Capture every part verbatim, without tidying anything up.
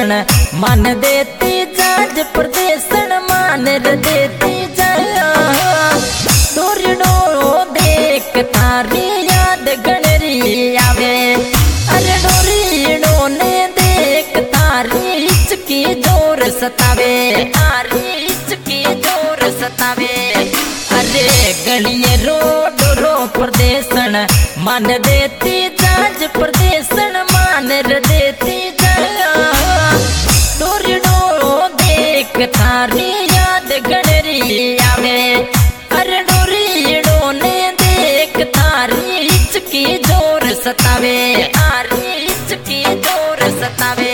परदेशन मान देती जाज परदेशन मान रे देती जाया डोरी डोरो देख थारी याद गणरी आवे अरे डोरी डोने देख थारी हिचकी जोर सतावे थारी हिचकी जोर सतावे अरे गलिए रो डोरो परदेशन मान देती जाज परदेशन मान रे देती जाया डोरी डोरो देख थारी याद गणरी आवे अरे डोरी डोने देख थारी हिचकी जोर सतावे थारी हिचकी जोर सतावे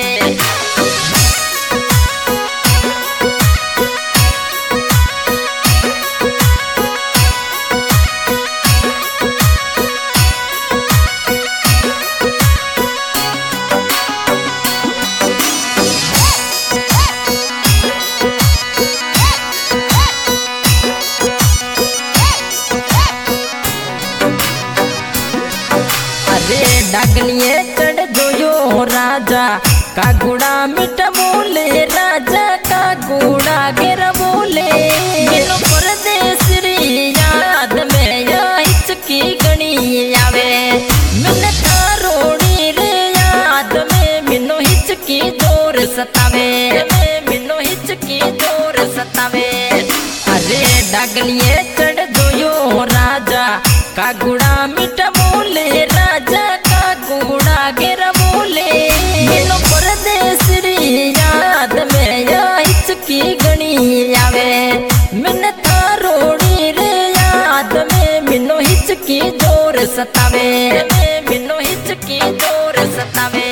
डागलिए चढ़ जोयो राजा का गुड़ा मिट बोले राजा का गुड़ा गिर बोले मेनो परदेस री याद में या हिचकी गणी आवे मैंने थारोड़ी रे याद में मिनो हिचकी जोर सतावे मिनो हिचकी जोर सतावे अरे डागलिए चढ़ जोयो राजा का गुड़ा मिट बोले राजा गुड़ा गिर बोले मेनो परदेस री याद में या हिचकी गणी आवे मैंने थारोड़ी रे याद में मिनो हिचकी जोर सतावे मिनो हिचकी जोर सतावे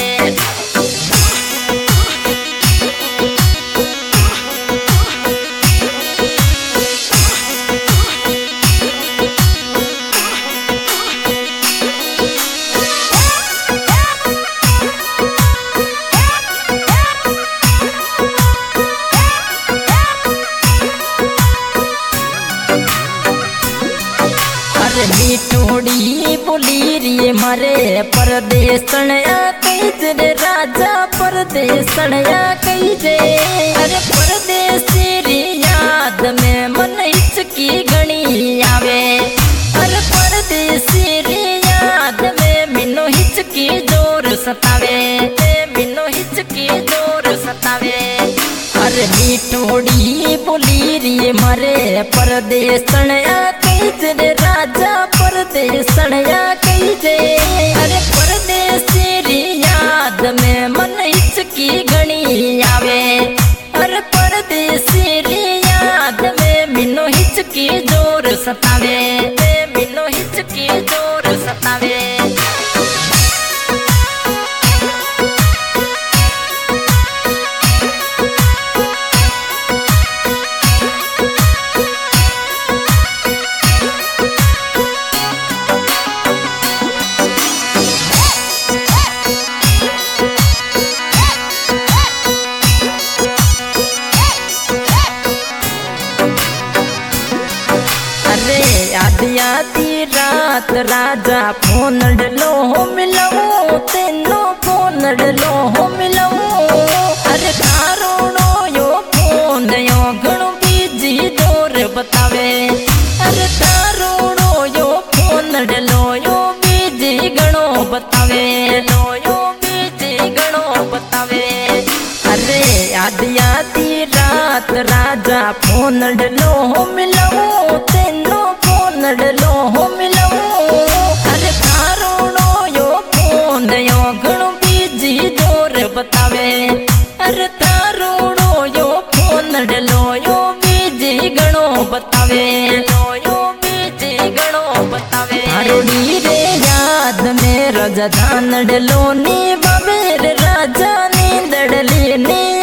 मीठोड़ी बोली री मारे परदेसन कई रे राजा परदेसन कई रे अरे परदेसी री याद में मन हिचकी गणी आवे अरे परदेसी री याद में मिनो हिचकी जोर सतावे मिनो हिचकी जोर सतावे अरे मीठोड़ी बोली री मारे परदेसन कई रे राजा परदेसन कई रे अरे परदेसी री याद में मन हिचकी गणी आवे अरे परदेसी री याद में मिनो हिचकी जोर सतावे मिनो हिचकी जोर सतावे आधी रात राजा फोन डलो हो मिलूं तेनो फोन डलो हो मिलूं अरे कारोनो यो फोन यो घणो बीजी जोर बतावे अरे कारोनो यो फोन डलो यो बीजी घणो बतावे लो यो बीजी घणो बतावे अरे आधी आधी रात राजा फोन डलो हो मिलूं तेनो डलो हो मिलूं अरे कारोनो यो फोन यो घणो बीजी जोर बतावे अरे तारोनो यो फोन डलो यो बीजी घणो बतावे लो यो बीजी घणो बतावे थारोड़ी रे याद में राजा धान डलो नी बाबेर राजा नींद डली नी